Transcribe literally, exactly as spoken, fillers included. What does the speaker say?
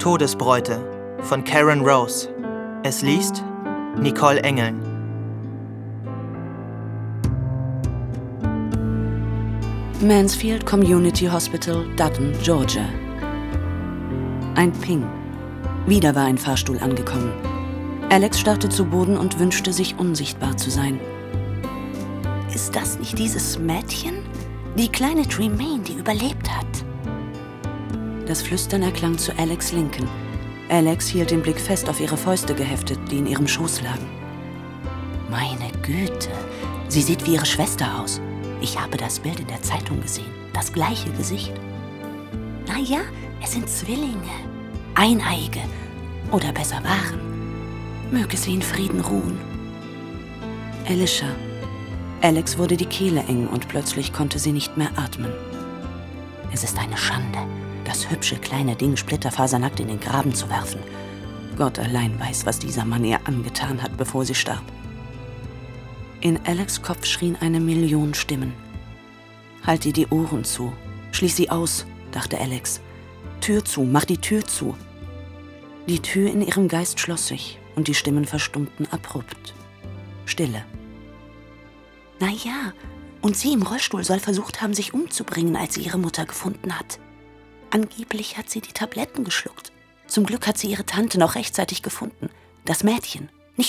Todesbräute von Karen Rose. Es liest Nicole Engeln. Mansfield Community Hospital, Dutton, Georgia. Ein Ping. Wieder war ein Fahrstuhl angekommen. Alex starrte zu Boden und wünschte, sich unsichtbar zu sein. Ist das nicht dieses Mädchen? Die kleine Tremaine, die überlebt hat. Das Flüstern erklang zu Alex' Linken. Alex hielt den Blick fest auf ihre Fäuste geheftet, die in ihrem Schoß lagen. Meine Güte, sie sieht wie ihre Schwester aus. Ich habe das Bild in der Zeitung gesehen. Das gleiche Gesicht. Na ja, es sind Zwillinge. Eineige. Oder besser waren. Möge sie in Frieden ruhen. Alicia. Alex wurde die Kehle eng und plötzlich konnte sie nicht mehr atmen. Es ist eine Schande, das hübsche kleine Ding splitterfasernackt in den Graben zu werfen. Gott allein weiß, was dieser Mann ihr angetan hat, bevor sie starb. In Alex' Kopf schrien eine Million Stimmen. Halt dir die Ohren zu. Schließ sie aus, dachte Alex. Tür zu, mach die Tür zu. Die Tür in ihrem Geist schloss sich und die Stimmen verstummten abrupt. Stille. Na ja, und sie im Rollstuhl soll versucht haben, sich umzubringen, als sie ihre Mutter gefunden hat. Angeblich hat sie die Tabletten geschluckt. Zum Glück hat sie ihre Tante noch rechtzeitig gefunden. Das Mädchen.